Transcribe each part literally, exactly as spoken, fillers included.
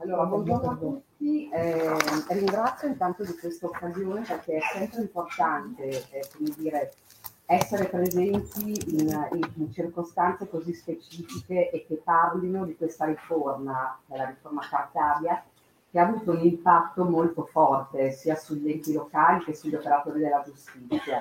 Allora, buongiorno a tutti, eh, ringrazio intanto di questa occasione perché è sempre importante, eh, come dire, essere presenti in, in, in circostanze così specifiche e che parlino di questa riforma, che è la riforma Cartabia, che ha avuto un impatto molto forte sia sugli enti locali che sugli operatori della giustizia.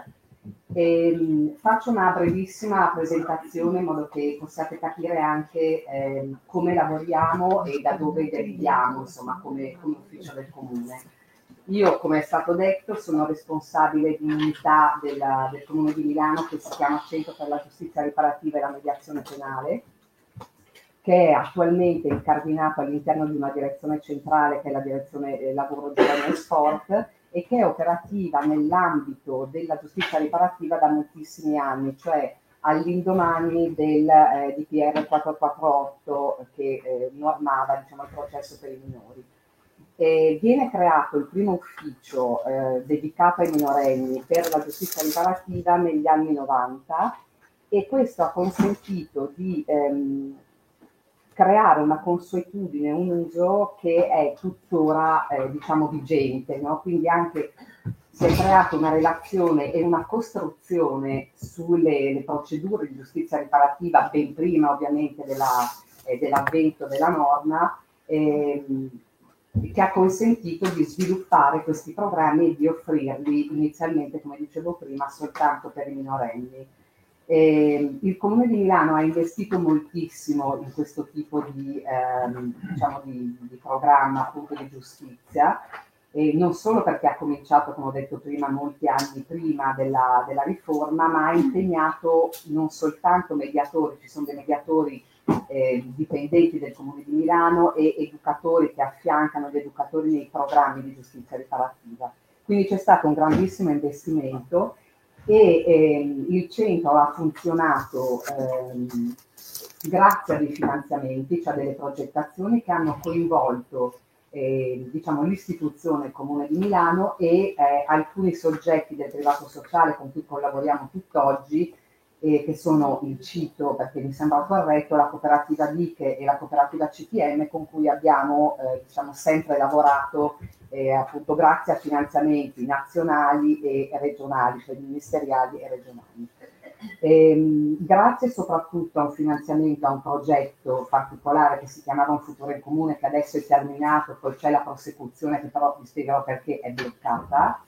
E, faccio una brevissima presentazione in modo che possiate capire anche eh, come lavoriamo e da dove deriviamo, insomma, come, come ufficio del Comune. Io, come è stato detto, sono responsabile di un'unità della, del Comune di Milano che si chiama Centro per la Giustizia Riparativa e la Mediazione Penale, che è attualmente incardinato all'interno di una direzione centrale che è la direzione eh, lavoro, giovani e sport, e che è operativa nell'ambito della giustizia riparativa da moltissimi anni, cioè all'indomani del eh, D P R quattrocentoquarantotto che eh, normava, diciamo, il processo per i minori. E viene creato il primo ufficio eh, dedicato ai minorenni per la giustizia riparativa negli anni novanta, e questo ha consentito di ehm, creare una consuetudine, un uso che è tuttora eh, diciamo vigente, no? Quindi anche si è creata una relazione e una costruzione sulle le procedure di giustizia riparativa ben prima ovviamente della, eh, dell'avvento della norma, ehm, che ha consentito di sviluppare questi programmi e di offrirli inizialmente, come dicevo prima, soltanto per i minorenni. Eh, il Comune di Milano ha investito moltissimo in questo tipo di, ehm, diciamo di, di programma appunto di giustizia, e non solo perché ha cominciato, come ho detto prima, molti anni prima della, della riforma, ma ha impegnato non soltanto mediatori, ci sono dei mediatori eh, dipendenti del Comune di Milano e educatori che affiancano gli educatori nei programmi di giustizia riparativa. Quindi c'è stato un grandissimo investimento e ehm, il centro ha funzionato ehm, grazie a dei finanziamenti, cioè delle progettazioni che hanno coinvolto eh, diciamo, l'istituzione Comune di Milano e eh, alcuni soggetti del privato sociale con cui collaboriamo tutt'oggi, eh, che sono il CITO, perché mi sembra corretto, la cooperativa Diche e la cooperativa C T M, con cui abbiamo eh, diciamo, sempre lavorato eh, appunto grazie a finanziamenti nazionali e regionali, cioè ministeriali e regionali. Ehm, grazie soprattutto a un finanziamento, a un progetto particolare che si chiamava Un futuro in comune, che adesso è terminato, poi c'è la prosecuzione che però vi spiegherò perché è bloccata.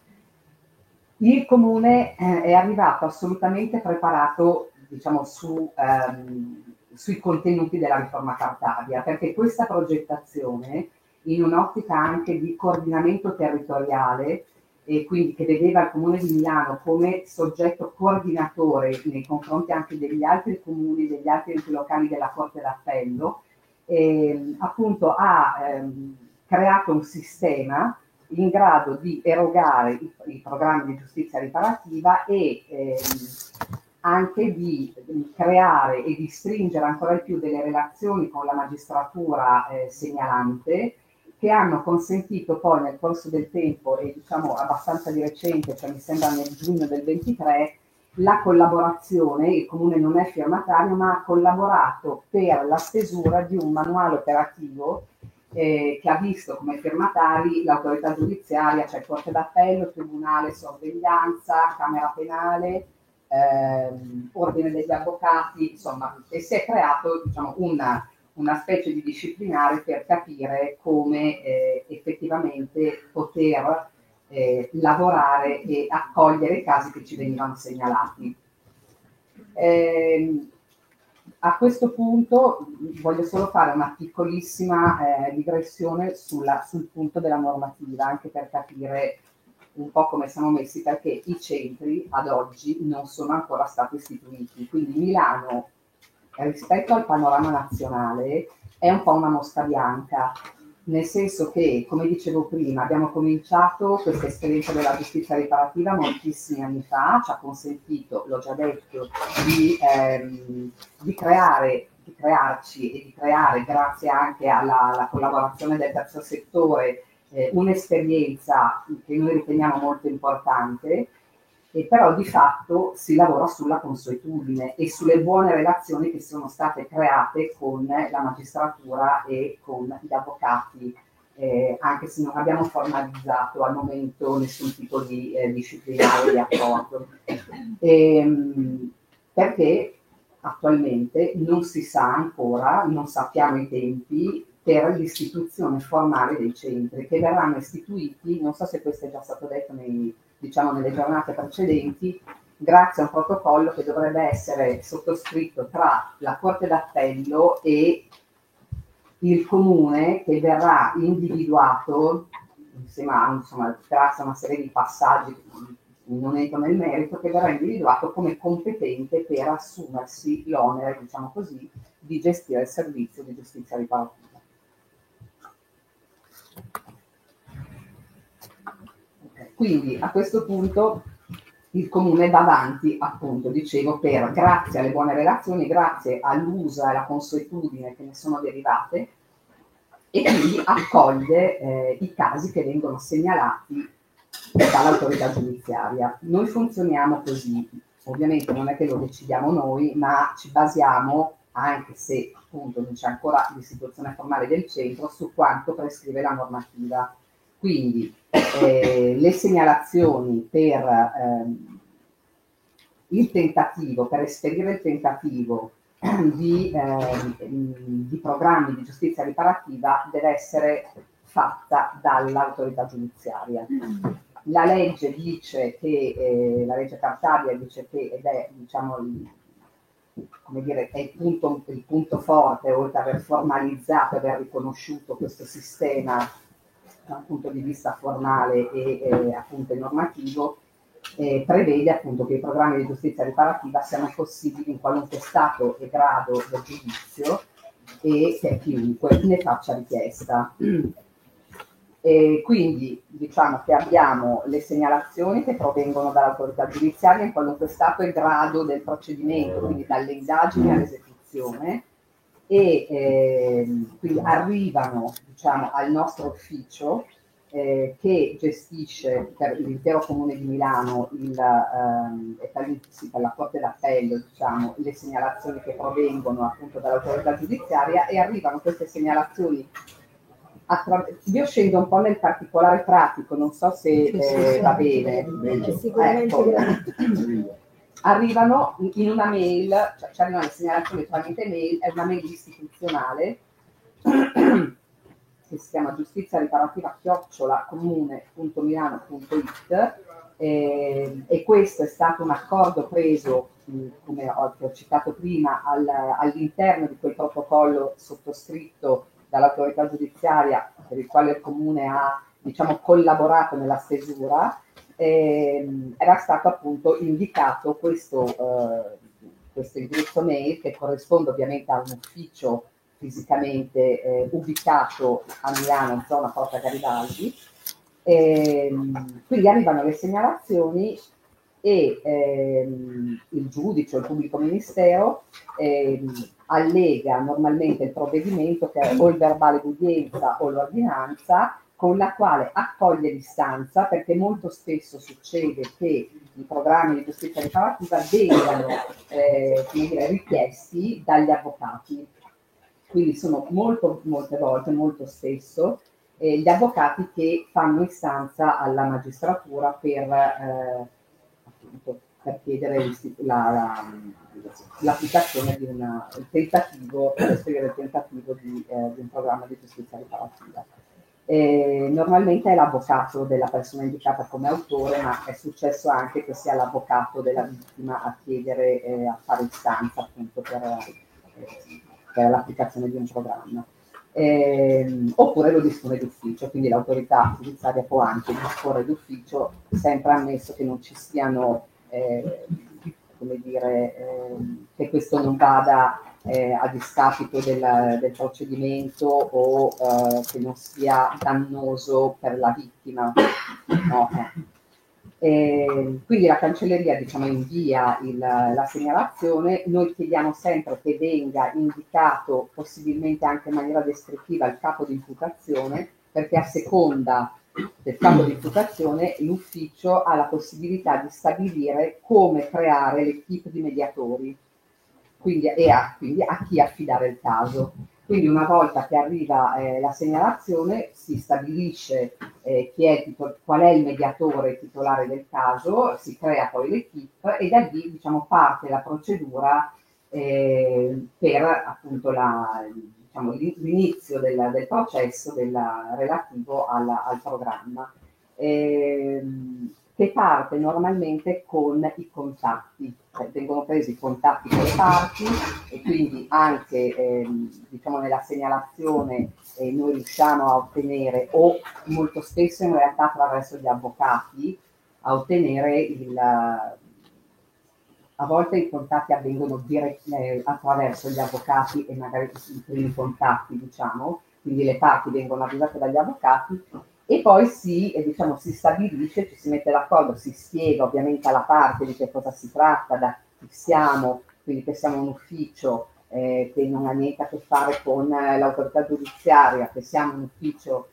Il Comune eh, è arrivato assolutamente preparato, diciamo, su, ehm, sui contenuti della riforma Cartabia, perché questa progettazione, in un'ottica anche di coordinamento territoriale, e quindi che vedeva il Comune di Milano come soggetto coordinatore nei confronti anche degli altri comuni, degli altri enti locali della Corte d'Appello, eh, appunto ha ehm, creato un sistema in grado di erogare i, i programmi di giustizia riparativa e ehm, anche di, di creare e di stringere ancora di più delle relazioni con la magistratura eh, segnalante, che hanno consentito poi nel corso del tempo, e diciamo abbastanza di recente, cioè mi sembra nel giugno del ventitré, la collaborazione. Il Comune non è firmatario, ma ha collaborato per la stesura di un manuale operativo eh, che ha visto come firmatari l'autorità giudiziaria, cioè Corte d'Appello, Tribunale, Sorveglianza, Camera Penale, ehm, Ordine degli Avvocati, insomma, e si è creato, diciamo, una una specie di disciplinare per capire come eh, effettivamente poter eh, lavorare e accogliere i casi che ci venivano segnalati. Eh, a questo punto voglio solo fare una piccolissima eh, digressione sulla, sul punto della normativa, anche per capire un po' come siamo messi, perché i centri ad oggi non sono ancora stati istituiti, quindi Milano rispetto al panorama nazionale è un po' una mosca bianca, nel senso che, come dicevo prima, abbiamo cominciato questa esperienza della giustizia riparativa moltissimi anni fa, ci ha consentito, l'ho già detto, di, ehm, di creare, di crearci e di creare, grazie anche alla, alla collaborazione del terzo settore, eh, un'esperienza che noi riteniamo molto importante. E però di fatto si lavora sulla consuetudine e sulle buone relazioni che sono state create con la magistratura e con gli avvocati eh, anche se non abbiamo formalizzato al momento nessun tipo di eh, disciplinare di accordo. Ehm, perché attualmente non si sa ancora, non sappiamo i tempi per l'istituzione formale dei centri che verranno istituiti, non so se questo è già stato detto nei, diciamo, nelle giornate precedenti, grazie a un protocollo che dovrebbe essere sottoscritto tra la Corte d'Appello e il comune, che verrà individuato insieme a, insomma, grazie a una serie di passaggi, non entro nel merito, che verrà individuato come competente per assumersi l'onere, diciamo così, di gestire il servizio di giustizia riparativa. Okay. Quindi a questo punto il comune va avanti, appunto, dicevo, per, grazie alle buone relazioni, grazie all'uso e alla consuetudine che ne sono derivate, e quindi accoglie eh, i casi che vengono segnalati dall'autorità giudiziaria. Noi funzioniamo così, ovviamente non è che lo decidiamo noi, ma ci basiamo, anche se appunto non c'è ancora l'istituzione formale del centro, su quanto prescrive la normativa. Quindi eh, le segnalazioni per ehm, il tentativo, per esperire il tentativo di, eh, di programmi di giustizia riparativa deve essere fatta dall'autorità giudiziaria. La legge dice che, eh, la legge Cartabia dice che, ed è, diciamo, il, come dire, è il punto, il punto forte, oltre ad aver formalizzato e aver riconosciuto questo sistema da un punto di vista formale e eh, appunto normativo, eh, prevede appunto che i programmi di giustizia riparativa siano possibili in qualunque stato e grado del giudizio e per chiunque ne faccia richiesta. E quindi diciamo che abbiamo le segnalazioni che provengono dall'autorità giudiziaria in qualunque stato e grado del procedimento, quindi dalle indagini all'esecuzione, e eh, quindi arrivano, diciamo, al nostro ufficio eh, che gestisce per l'intero comune di Milano il, ehm, e per, sì, per la Corte d'Appello, diciamo, le segnalazioni che provengono appunto dall'autorità giudiziaria, e arrivano queste segnalazioni. Io scendo un po' nel particolare pratico, non so se eh, va bene. Ecco. Arrivano in una mail, cioè ci arrivano le segnalazioni tramite mail, è una mail istituzionale che si chiama giustizia riparativa chiocciola comune punto milano punto it, eh, e questo è stato un accordo preso, come ho, ho citato prima, al, all'interno di quel protocollo sottoscritto dall'autorità giudiziaria, per il quale il comune ha, diciamo, collaborato nella stesura. Eh, era stato appunto indicato questo, eh, questo indirizzo mail, che corrisponde ovviamente a un ufficio fisicamente eh, ubicato a Milano, zona Porta Garibaldi. Eh, quindi arrivano le segnalazioni e ehm, il giudice o il pubblico ministero ehm, allega normalmente il provvedimento, che è o il verbale d'udienza o l'ordinanza, con la quale accoglie l'istanza, perché molto spesso succede che i programmi di giustizia riparativa vengano eh, dire, richiesti dagli avvocati. Quindi sono molto, molte volte, molto spesso, eh, gli avvocati che fanno istanza alla magistratura per, eh, appunto, per chiedere la, la, l'applicazione di una, il tentativo, per esprimere il tentativo di, eh, di un programma di giustizia riparativa. Eh, normalmente è l'avvocato della persona indicata come autore, ma è successo anche che sia l'avvocato della vittima a chiedere, eh, a fare istanza appunto per, eh, per l'applicazione di un programma. Eh, oppure lo dispone d'ufficio, quindi l'autorità giudiziaria può anche disporre d'ufficio, sempre ammesso che non ci siano, eh, come dire, eh, che questo non vada Eh, a discapito del, del procedimento o eh, che non sia dannoso per la vittima. No. E quindi la cancelleria, diciamo, invia il, la segnalazione. Noi chiediamo sempre che venga indicato, possibilmente anche in maniera descrittiva, il capo di imputazione, perché a seconda del capo di imputazione l'ufficio ha la possibilità di stabilire come creare l'equipe di mediatori, quindi, e a, quindi a chi affidare il caso. Quindi una volta che arriva eh, la segnalazione si stabilisce eh, chi è titol- qual è il mediatore titolare del caso, si crea poi l'equipe e da lì diciamo, parte la procedura eh, per appunto la, diciamo, l'inizio del, del processo della, relativo alla, al programma. Ehm, che parte normalmente con i contatti, cioè vengono presi i contatti con le parti e quindi anche ehm, diciamo nella segnalazione eh, noi riusciamo a ottenere, o molto spesso in realtà attraverso gli avvocati, a ottenere il, a volte i contatti avvengono dirett- eh, attraverso gli avvocati e magari i primi contatti, diciamo, quindi le parti vengono avvisate dagli avvocati e poi si, eh, diciamo, si stabilisce, ci si mette d'accordo, si spiega ovviamente alla parte di che cosa si tratta, da chi siamo, quindi che siamo un ufficio eh, che non ha niente a che fare con eh, l'autorità giudiziaria, che siamo un ufficio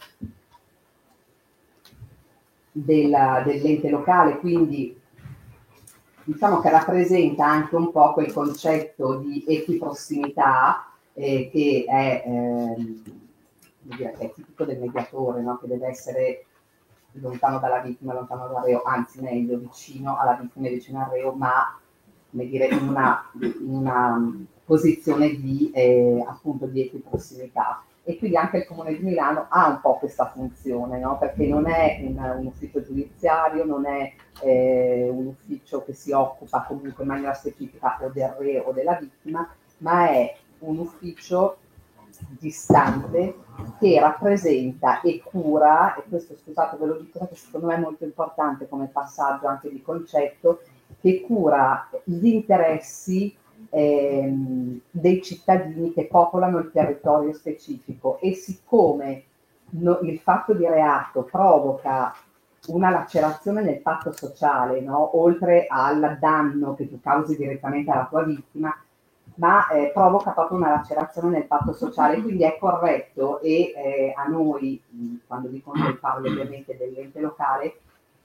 della, dell'ente locale, quindi diciamo che rappresenta anche un po' quel concetto di equiprossimità eh, che è, ehm, dire, che è tipico del mediatore, no? Che deve essere lontano dalla vittima, lontano dal reo, anzi meglio, vicino alla vittima e vicino al reo, ma come dire, in una, in una posizione di, eh, appunto, di equiprossimità. E quindi anche il Comune di Milano ha un po' questa funzione, no? Perché non è un, un ufficio giudiziario, non è eh, un ufficio che si occupa comunque in maniera specifica o del reo o della vittima, ma è un ufficio distante che rappresenta e cura, e questo scusate ve lo dico perché secondo me è molto importante come passaggio anche di concetto, che cura gli interessi ehm, dei cittadini che popolano il territorio specifico e siccome no, il fatto di reato provoca una lacerazione nel patto sociale, no? Oltre al danno che tu causi direttamente alla tua vittima, ma eh, provoca proprio una lacerazione nel patto sociale, quindi è corretto e eh, a noi, quando dico noi parlo ovviamente dell'ente locale,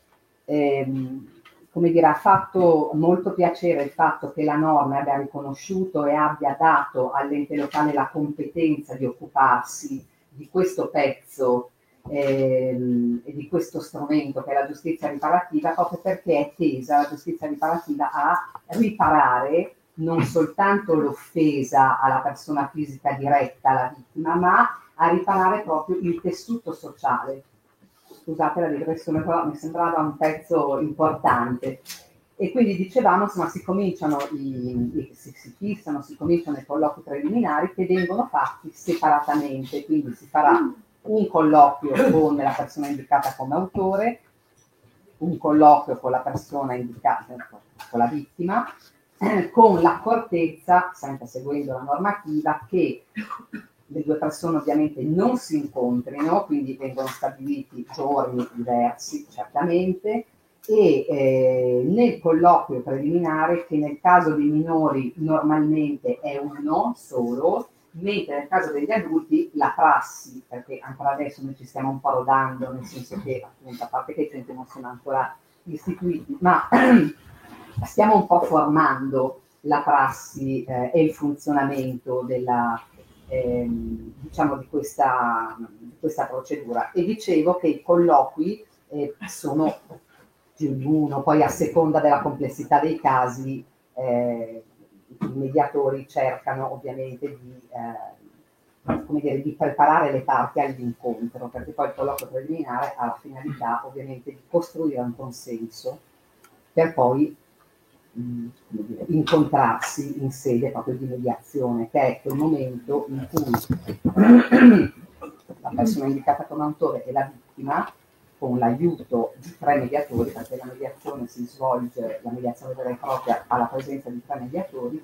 ehm, come dire, ha fatto molto piacere il fatto che la norma abbia riconosciuto e abbia dato all'ente locale la competenza di occuparsi di questo pezzo ehm, e di questo strumento che è la giustizia riparativa, proprio perché è tesa la giustizia riparativa a riparare non soltanto l'offesa alla persona fisica diretta, alla vittima, ma a riparare proprio il tessuto sociale. Scusate la digressione, però mi sembrava un pezzo importante. E quindi dicevamo, insomma, si cominciano, i, si, si fissano, si cominciano i colloqui preliminari che vengono fatti separatamente, quindi si farà un colloquio con la persona indicata come autore, un colloquio con la persona indicata, con la vittima, eh, con l'accortezza, sempre seguendo la normativa, che le due persone ovviamente non si incontrino, quindi vengono stabiliti giorni diversi certamente, e eh, nel colloquio preliminare, che nel caso dei minori normalmente è uno solo, mentre nel caso degli adulti la prassi, perché ancora adesso noi ci stiamo un po' rodando, nel senso che appunto a parte che i centri non sono ancora istituiti, ma stiamo un po' formando la prassi eh, e il funzionamento della, ehm, diciamo di questa, di questa procedura. E dicevo che i colloqui eh, sono più di uno, poi a seconda della complessità dei casi eh, i mediatori cercano ovviamente di, eh, come dire, di preparare le parti all'incontro, perché poi il colloquio preliminare ha la finalità ovviamente di costruire un consenso per poi mh, come dire, incontrarsi in sede proprio di mediazione, che è quel momento in cui la persona indicata come autore e la vittima, con l'aiuto di tre mediatori, perché la mediazione si svolge, la mediazione vera e propria alla presenza di tre mediatori,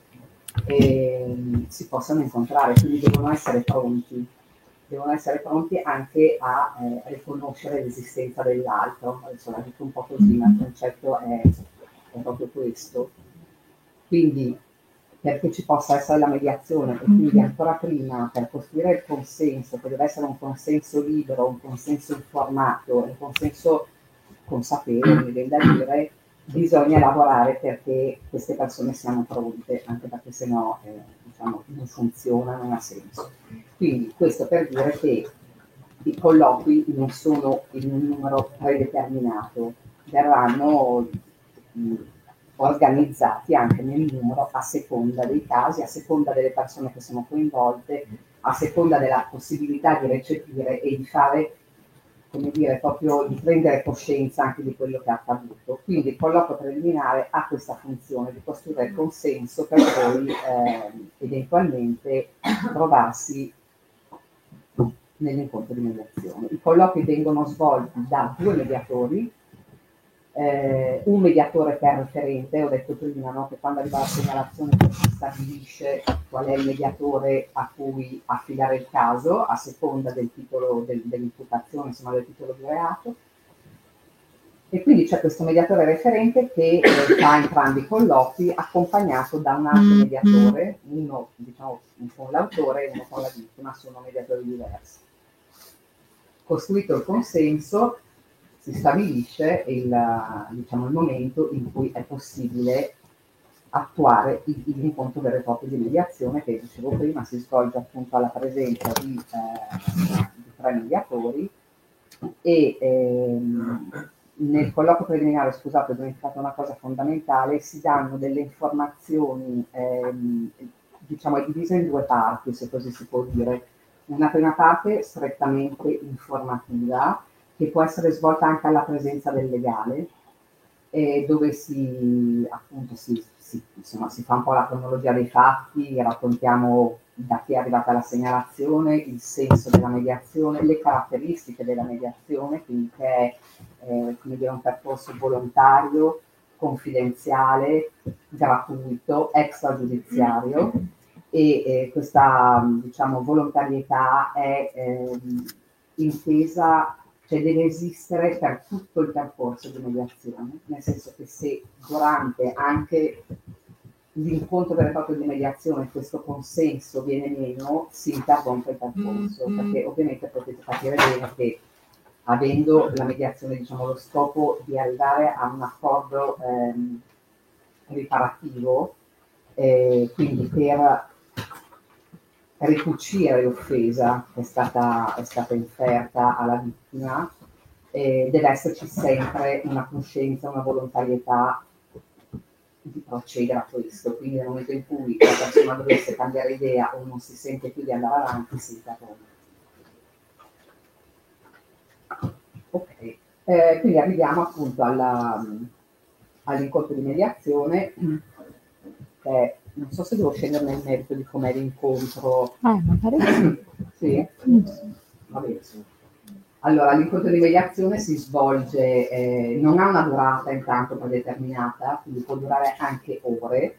e si possono incontrare, quindi devono essere pronti, devono essere pronti anche a eh, riconoscere l'esistenza dell'altro. Adesso la dico un po' così, ma il concetto è, è proprio questo. Quindi perché ci possa essere la mediazione e quindi ancora prima per costruire il consenso, che deve essere un consenso libero, un consenso informato, un consenso consapevole, mi viene da dire, bisogna lavorare perché queste persone siano pronte, anche perché sennò eh, diciamo, non funziona, non ha senso. Quindi questo per dire che i colloqui non sono in un numero predeterminato, verranno mh, organizzati anche nel numero a seconda dei casi, a seconda delle persone che sono coinvolte, a seconda della possibilità di recepire e di fare, come dire, proprio di prendere coscienza anche di quello che è accaduto. Quindi il colloquio preliminare ha questa funzione di costruire il consenso per poi eh, eventualmente trovarsi nell'incontro di mediazione. I colloqui vengono svolti da due mediatori, eh, un mediatore per referente, ho detto prima no, che quando arriva la segnalazione si stabilisce qual è il mediatore a cui affidare il caso a seconda del titolo del, dell'imputazione, insomma del titolo di reato, e quindi c'è questo mediatore referente che eh, fa entrambi i colloqui accompagnato da un altro mediatore, uno diciamo con l'autore e uno con la vittima, sono mediatori diversi. Costruito il consenso, si stabilisce il, diciamo, il momento in cui è possibile attuare l'incontro vero e proprio di mediazione che dicevo prima si svolge appunto alla presenza di, eh, di tre mediatori e ehm, nel colloquio preliminare, scusate, ho dimenticato una cosa fondamentale, si danno delle informazioni, ehm, diciamo è divisa in due parti, se così si può dire. Una prima parte strettamente informativa, che può essere svolta anche alla presenza del legale, eh, dove si, appunto, si, si, insomma, si fa un po' la cronologia dei fatti, raccontiamo da chi è arrivata la segnalazione, il senso della mediazione, le caratteristiche della mediazione, quindi che è eh, come dire, un percorso volontario, confidenziale, gratuito, extragiudiziario e eh, questa diciamo, volontarietà è eh, intesa, cioè deve esistere per tutto il percorso di mediazione, nel senso che se durante anche l'incontro vero e proprio di mediazione questo consenso viene meno, si interrompe il percorso, mm-hmm. perché ovviamente potete capire bene che avendo la mediazione diciamo, lo scopo di arrivare a un accordo ehm, riparativo, eh, quindi per ricucire l'offesa che è stata, è stata inferta alla vittima, eh, deve esserci sempre una coscienza, una volontarietà di procedere a questo, quindi nel momento in cui la persona dovesse cambiare idea o non si sente più di andare avanti, si interrompe. Ok, eh, quindi arriviamo appunto alla, all'incontro di mediazione, che non so se devo scendere nel merito di com'è l'incontro. Ah, magari sì. Sì? Va bene. Allora, l'incontro di mediazione si svolge, eh, non ha una durata intanto predeterminata, quindi può durare anche ore.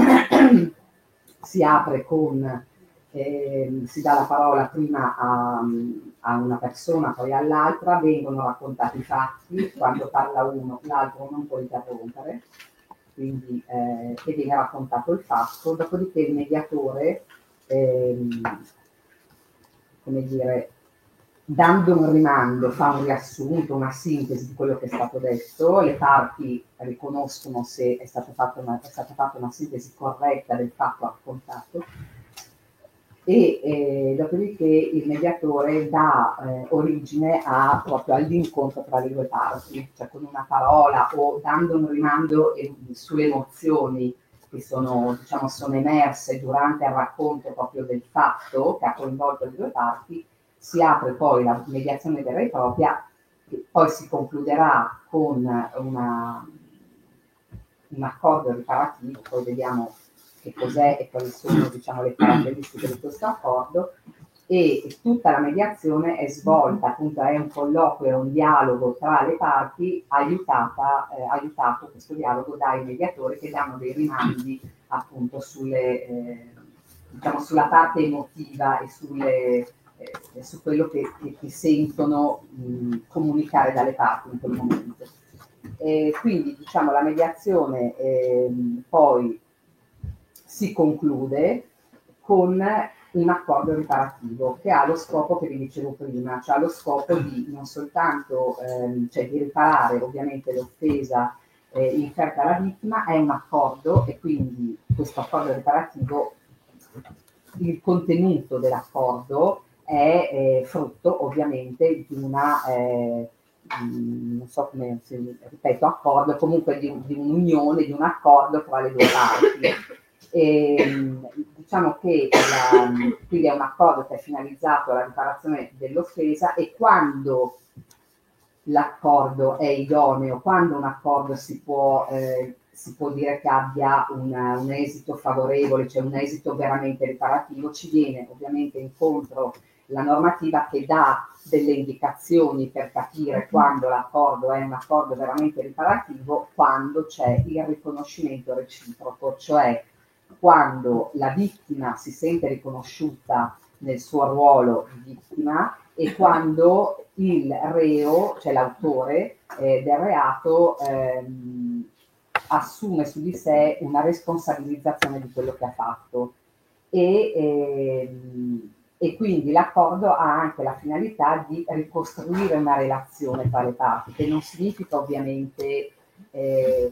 Si apre con, eh, si dà la parola prima a, a una persona, poi all'altra, vengono raccontati i fatti, quando parla uno l'altro non può interrompere, quindi eh, che viene raccontato il fatto, dopodiché il mediatore, ehm, come dire, dando un rimando, fa un riassunto, una sintesi di quello che è stato detto, le parti riconoscono se è stata fatta una, è stata fatta una sintesi corretta del fatto raccontato e eh, dopodiché il mediatore dà eh, origine a, proprio all'incontro tra le due parti, cioè con una parola o dando un rimando eh, sulle emozioni che sono, diciamo, sono emerse durante il racconto proprio del fatto che ha coinvolto le due parti, si apre poi la mediazione vera e propria, che poi si concluderà con una, un accordo riparativo, poi vediamo che cos'è e quali sono diciamo, le caratteristiche di questo accordo, e tutta la mediazione è svolta, appunto è un colloquio, è un dialogo tra le parti, aiutata, eh, aiutato questo dialogo dai mediatori che danno dei rimandi appunto sulle, eh, diciamo, sulla parte emotiva e sulle, eh, su quello che, che, che sentono mh, comunicare dalle parti in quel momento. E quindi diciamo la mediazione eh, poi si conclude con un accordo riparativo che ha lo scopo che vi dicevo prima, cioè ha lo scopo di non soltanto ehm, cioè di riparare ovviamente l'offesa eh, inferta alla vittima è un accordo, e quindi questo accordo riparativo, il contenuto dell'accordo è eh, frutto ovviamente di una, eh, di, non so come si ripeto, accordo, comunque di, di un'unione, di un accordo tra le due parti. E, diciamo che la, quindi è un accordo che è finalizzato alla riparazione dell'offesa, e quando l'accordo è idoneo, quando un accordo si può, eh, si può dire che abbia una, un esito favorevole, cioè un esito veramente riparativo, ci viene ovviamente incontro la normativa che dà delle indicazioni per capire quando l'accordo è un accordo veramente riparativo, quando c'è il riconoscimento reciproco, cioè quando la vittima si sente riconosciuta nel suo ruolo di vittima, e quando il reo, cioè l'autore eh, del reato, ehm, assume su di sé una responsabilizzazione di quello che ha fatto. E, ehm, e quindi l'accordo ha anche la finalità di ricostruire una relazione tra le parti, che non significa ovviamente eh,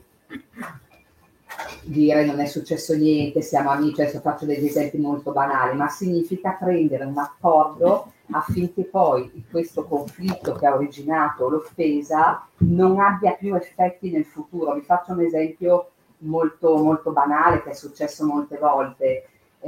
dire non è successo niente, siamo amici, adesso faccio degli esempi molto banali, ma significa prendere un accordo affinché poi questo conflitto che ha originato l'offesa non abbia più effetti nel futuro. Vi faccio un esempio molto, molto banale che è successo molte volte.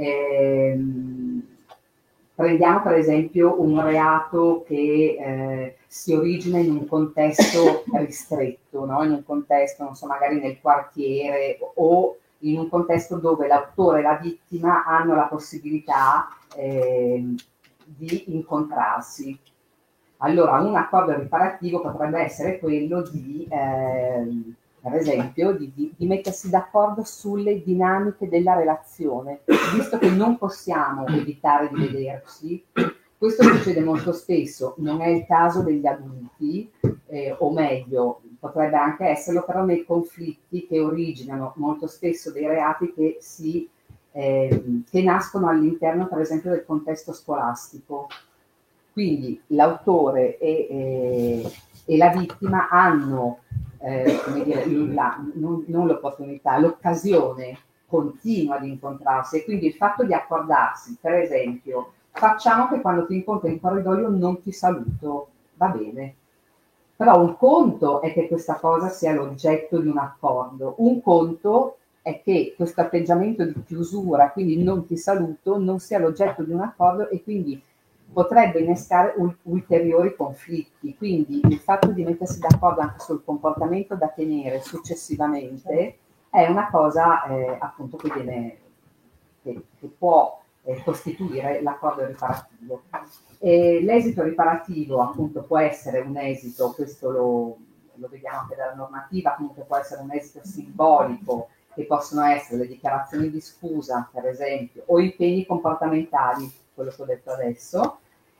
Ehm, prendiamo per esempio un reato che eh, si origina in un contesto ristretto, no? In un contesto, non so, magari nel quartiere, o in un contesto dove l'autore e la vittima hanno la possibilità eh, di incontrarsi. Allora, un accordo riparativo potrebbe essere quello di, eh, per esempio, di, di, di mettersi d'accordo sulle dinamiche della relazione, visto che non possiamo evitare di vederci. Questo succede molto spesso, non è il caso degli adulti, eh, o meglio, potrebbe anche esserlo, però nei conflitti che originano molto spesso dei reati che, si, eh, che nascono all'interno, per esempio, del contesto scolastico. Quindi l'autore e, e, e la vittima hanno, eh, come dire, la, non, non l'opportunità, l'occasione continua di incontrarsi, e quindi il fatto di accordarsi, per esempio, facciamo che quando ti incontro in corridoio non ti saluto, va bene. Però un conto è che questa cosa sia l'oggetto di un accordo, un conto è che questo atteggiamento di chiusura, quindi non ti saluto, non sia l'oggetto di un accordo, e quindi potrebbe innescare ulteriori conflitti. Quindi il fatto di mettersi d'accordo anche sul comportamento da tenere successivamente è una cosa eh, appunto che, viene, che, che può eh, costituire l'accordo riparativo. E l'esito riparativo appunto può essere un esito, questo lo, lo vediamo anche dalla normativa, comunque può essere un esito simbolico, che possono essere le dichiarazioni di scusa, per esempio, o impegni comportamentali, quello che ho detto adesso,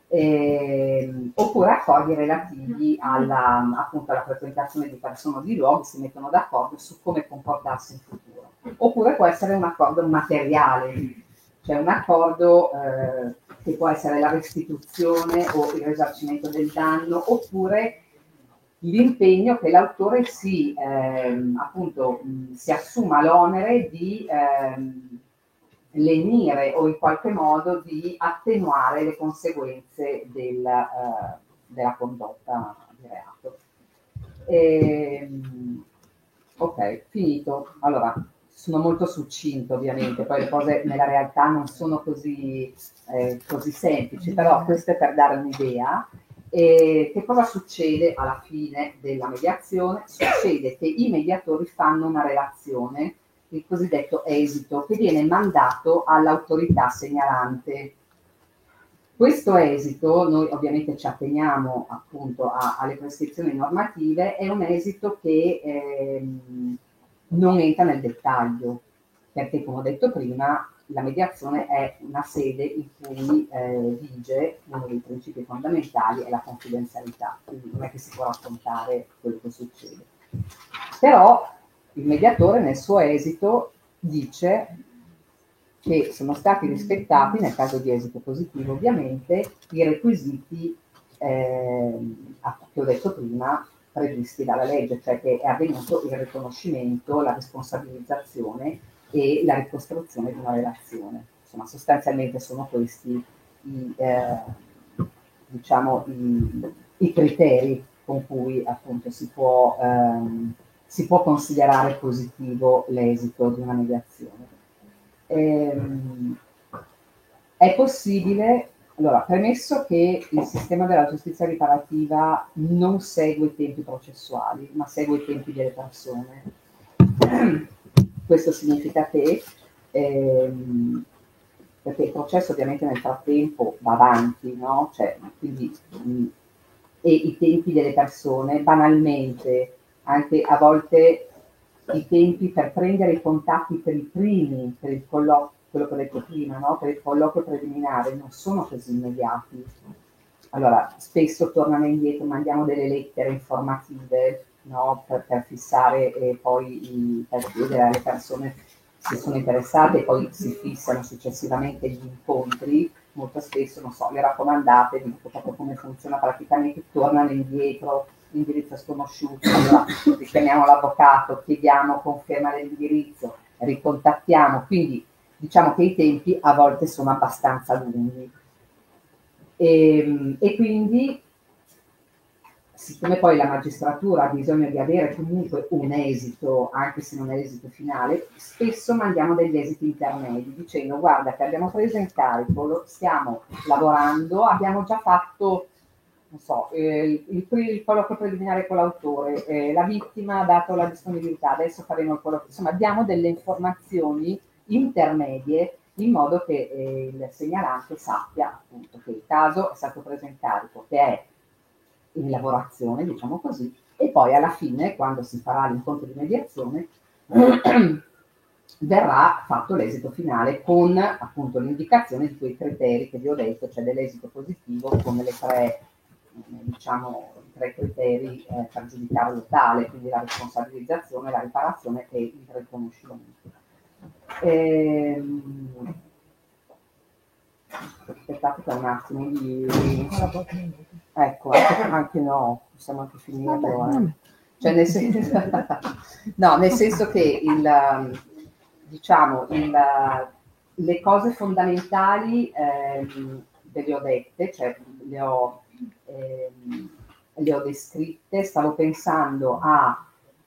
eh, oppure accordi relativi alla, appunto, alla frequentazione di persone o di luoghi, si mettono d'accordo su come comportarsi in futuro. Oppure può essere un accordo materiale, cioè un accordo eh, che può essere la restituzione o il risarcimento del danno, oppure l'impegno che l'autore si, ehm, appunto, mh, si assuma l'onere di ehm, lenire o in qualche modo di attenuare le conseguenze del, eh, della condotta di reato. E, ok, finito. Allora, sono molto succinto ovviamente, poi le cose nella realtà non sono così, eh, così semplici, però questo è per dare un'idea. E che cosa succede alla fine della mediazione? Succede che i mediatori fanno una relazione, il cosiddetto esito, che viene mandato all'autorità segnalante. Questo esito, noi ovviamente ci atteniamo appunto a, alle prescrizioni normative, è un esito che ehm, non entra nel dettaglio, perché come ho detto prima, la mediazione è una sede in cui eh, vige uno dei principi fondamentali, è la confidenzialità, quindi non è che si può raccontare quello che succede. Però il mediatore nel suo esito dice che sono stati rispettati, nel caso di esito positivo ovviamente, i requisiti eh, che ho detto prima previsti dalla legge, cioè che è avvenuto il riconoscimento, la responsabilizzazione e la ricostruzione di una relazione. Insomma, sostanzialmente sono questi i, eh, diciamo, i, i criteri con cui appunto si può, ehm, si può considerare positivo l'esito di una mediazione. Ehm, è possibile, allora, premesso che il sistema della giustizia riparativa non segue i tempi processuali, ma segue i tempi delle persone. Questo significa che, ehm, perché il processo ovviamente nel frattempo va avanti, no? Cioè, quindi, mh, e i tempi delle persone, banalmente, anche a volte i tempi per prendere i contatti per i primi, per il colloquio, quello che ho detto prima, no? Per il colloquio preliminare non sono così immediati. Allora, spesso tornano indietro, mandiamo delle lettere informative, no? per, per fissare e poi i, per chiedere alle persone se sono interessate, poi si fissano successivamente gli incontri. Molto spesso, non so, le raccomandate, vi dico proprio come funziona praticamente, tornano indietro, l'indirizzo sconosciuto, allora richiamiamo l'avvocato, chiediamo conferma dell'indirizzo, ricontattiamo, quindi diciamo che i tempi a volte sono abbastanza lunghi. E, e quindi, siccome poi la magistratura ha bisogno di avere comunque un esito, anche se non è l'esito finale, spesso mandiamo degli esiti intermedi dicendo guarda che abbiamo preso in carico, stiamo lavorando, abbiamo già fatto, non so, eh, il, il colloquio preliminare con l'autore, eh, la vittima ha dato la disponibilità, adesso faremo il colloquio, insomma diamo delle informazioni intermedie in modo che eh, il segnalante sappia appunto che il caso è stato preso in carico, che è in lavorazione, diciamo così, e poi alla fine, quando si farà l'incontro di mediazione, verrà fatto l'esito finale con appunto l'indicazione di quei criteri che vi ho detto, cioè dell'esito positivo con le tre, diciamo, tre criteri eh, per giudicarlo tale, quindi la responsabilizzazione, la riparazione e il riconoscimento. Ehm, aspettate che un attimo di... ecco, anche, anche no, possiamo anche finirlo. Eh. Cioè nel senso, no, nel senso che il, diciamo, il, le cose fondamentali ehm, ve le ho dette, cioè le ho, ehm, le ho descritte, stavo pensando a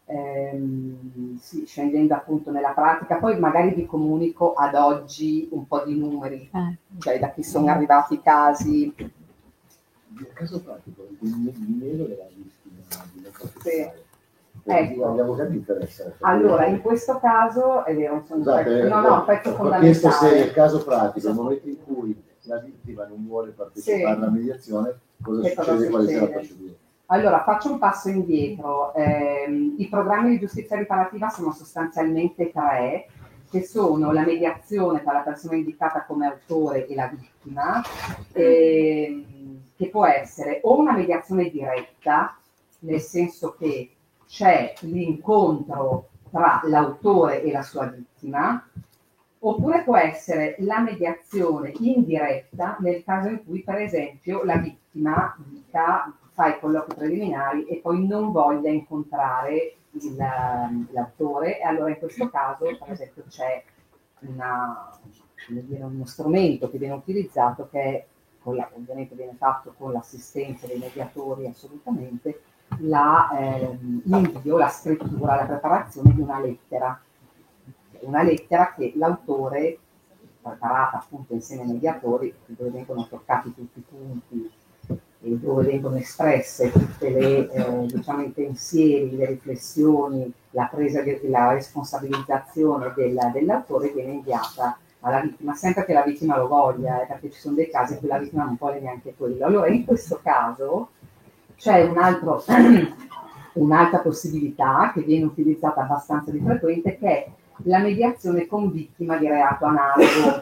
Ehm, sì, scendendo appunto nella pratica, poi magari vi comunico ad oggi un po' di numeri, eh. cioè da chi sono arrivati i casi. Nel caso pratico, il dinero della vittima di sì. Ecco. Agli avvocati interessa. Allora, in questo caso è vero, sono Scusate, no, no, un pezzo fondamentale. Ho chiesto se nel caso pratico, nel momento in cui la vittima non vuole partecipare sì. alla mediazione, cosa che succede, cosa quale sia la procedura? Allora, faccio un passo indietro. Eh, I programmi di giustizia riparativa sono sostanzialmente tre, che sono la mediazione tra la persona indicata come autore e la vittima, eh, che può essere o una mediazione diretta, nel senso che c'è l'incontro tra l'autore e la sua vittima, oppure può essere la mediazione indiretta nel caso in cui, per esempio, la vittima dica fa i colloqui preliminari e poi non voglia incontrare il, l'autore, e allora in questo caso, per esempio, c'è una, come dire, uno strumento che viene utilizzato che è, con la, ovviamente viene fatto con l'assistenza dei mediatori assolutamente, la, eh, l'invio, la scrittura, la preparazione di una lettera. Una lettera che l'autore, preparata appunto insieme ai mediatori, dove vengono toccati tutti i punti e dove vengono espresse tutte le, eh, diciamo, i pensieri, le riflessioni, la presa di, la responsabilizzazione del, dell'autore, viene inviata alla vittima, sempre che la vittima lo voglia, eh, perché ci sono dei casi in cui la vittima non vuole neanche quello. Allora, in questo caso c'è un altro, un'altra possibilità che viene utilizzata abbastanza di frequente, che è la mediazione con vittima di reato analogo.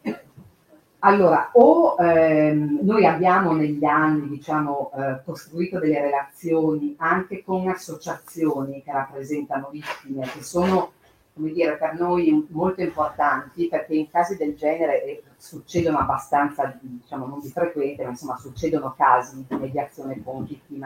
Allora, o ehm, noi abbiamo negli anni, diciamo, eh, costruito delle relazioni anche con associazioni che rappresentano vittime, che sono, come dire, per noi molto importanti, perché in casi del genere eh, succedono abbastanza, diciamo, non di frequente, ma insomma succedono casi di mediazione con vittima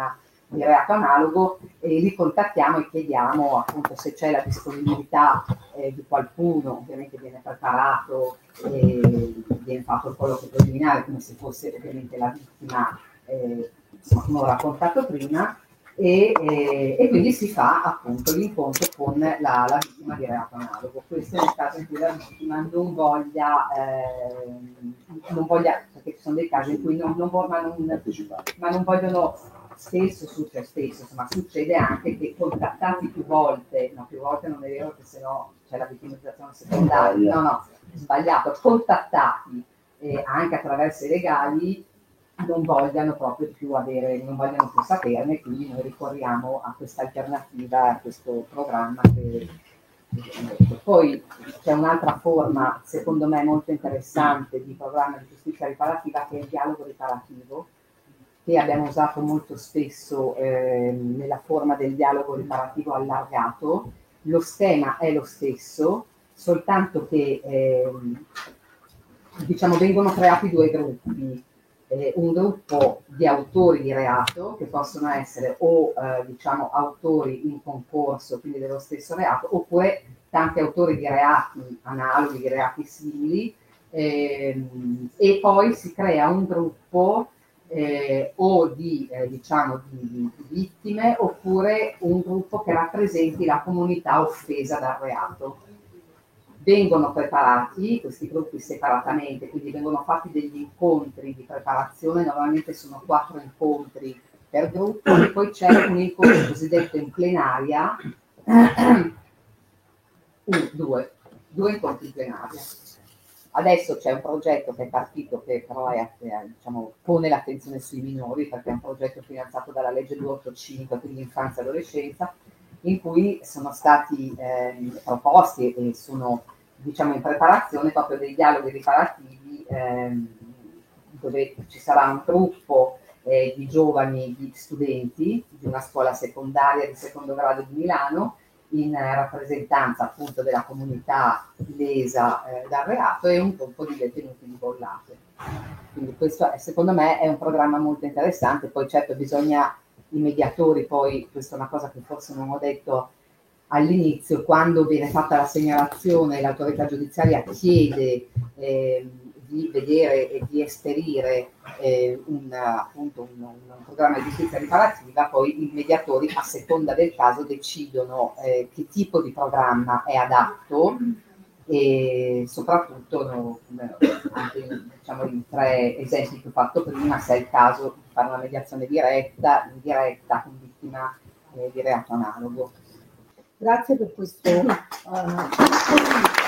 di reato analogo, e li contattiamo e chiediamo appunto se c'è la disponibilità eh, di qualcuno, ovviamente viene preparato e viene fatto il colloquio preliminare come se fosse ovviamente la vittima, eh, insomma, come ho raccontato prima, e, e, e quindi si fa appunto l'incontro con la, la vittima di reato analogo. Questo nel caso in cui la vittima non voglia, eh, non voglia, perché ci sono dei casi in cui non, non, ma non, ma non vogliono. Spesso succede, spesso, insomma, succede anche che contattati più volte, no, più volte non è vero, che sennò c'è la vittimizzazione secondaria, no, no, sbagliato, contattati eh, anche attraverso i legali, non vogliano proprio più avere, non vogliono più saperne, quindi noi ricorriamo a questa alternativa, a questo programma che, che poi c'è un'altra forma, secondo me, molto interessante di programma di giustizia riparativa, che è il dialogo riparativo, che abbiamo usato molto spesso eh, nella forma del dialogo riparativo allargato. Lo schema è lo stesso, soltanto che eh, diciamo, vengono creati due gruppi, eh, un gruppo di autori di reato, che possono essere o eh, diciamo, autori in concorso, quindi dello stesso reato, oppure tanti autori di reati analoghi, di reati simili, ehm, e poi si crea un gruppo Eh, o di, eh, diciamo, di, di vittime, oppure un gruppo che rappresenti la comunità offesa dal reato. Vengono preparati questi gruppi separatamente, quindi vengono fatti degli incontri di preparazione, normalmente sono quattro incontri per gruppo, e poi c'è un incontro cosiddetto in plenaria, uh, due, due incontri in plenaria. Adesso c'è un progetto che è partito, che però è, è, diciamo, pone l'attenzione sui minori, perché è un progetto finanziato dalla legge duecentoottantacinque, quindi infanzia e adolescenza, in cui sono stati eh, proposti e sono, diciamo, in preparazione proprio dei dialoghi riparativi, eh, dove ci sarà un gruppo eh, di giovani, di studenti di una scuola secondaria di secondo grado di Milano, in rappresentanza appunto della comunità lesa eh, dal reato, e un gruppo di detenuti di Bollate. Quindi questo è, secondo me è un programma molto interessante. Poi certo bisogna i mediatori, poi questa è una cosa che forse non ho detto all'inizio, quando viene fatta la segnalazione l'autorità giudiziaria chiede eh, di vedere e di esperire eh, un, appunto un, un programma di giustizia riparativa, poi i mediatori a seconda del caso decidono eh, che tipo di programma è adatto, e soprattutto no, anche in, diciamo, in tre esempi che ho fatto prima, se è il caso di fare una mediazione diretta, indiretta, con vittima eh, di reato analogo. Grazie per questo uh,